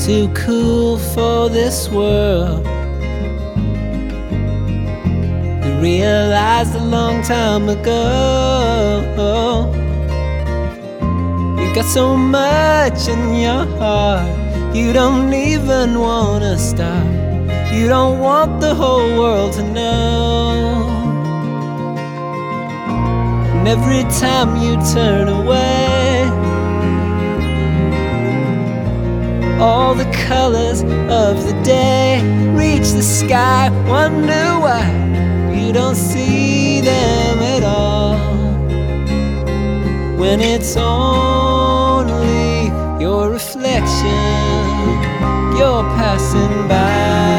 too cool for this world. You realized a long time ago you got so much in your heart, you don't even wanna stop. You don't want the whole world to know. And every time you turn away, all the colors of the day reach the sky. Wonder why you don't see them at all, when it's only your reflection you're passing by.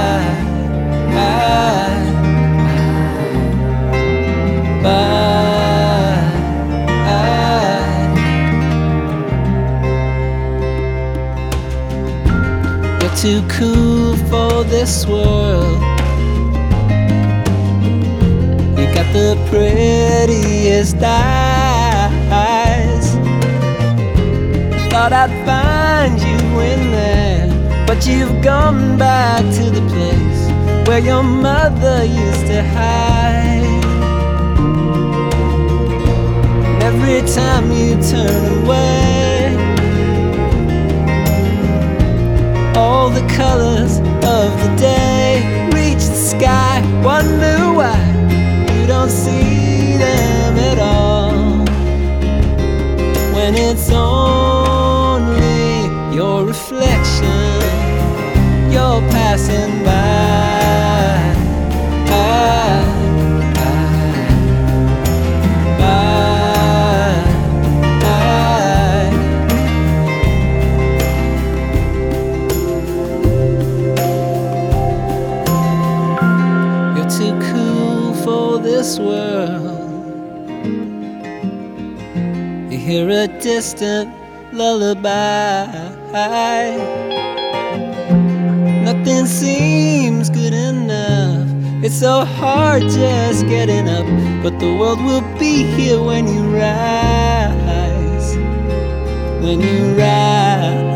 You're too cool for this world. You got the prettiest eyes. Thought I'd find you in there, but you've gone back to the place where your mother used to hide. And every time you turn away, all the colors of the day reach the sky. Wonder why you don't see them at all, when it's only your reflection you're passing by. You're too cool for this world. You hear a distant lullaby. Nothing seems good enough. It's so hard just getting up, but the world will be here when you rise. When you rise.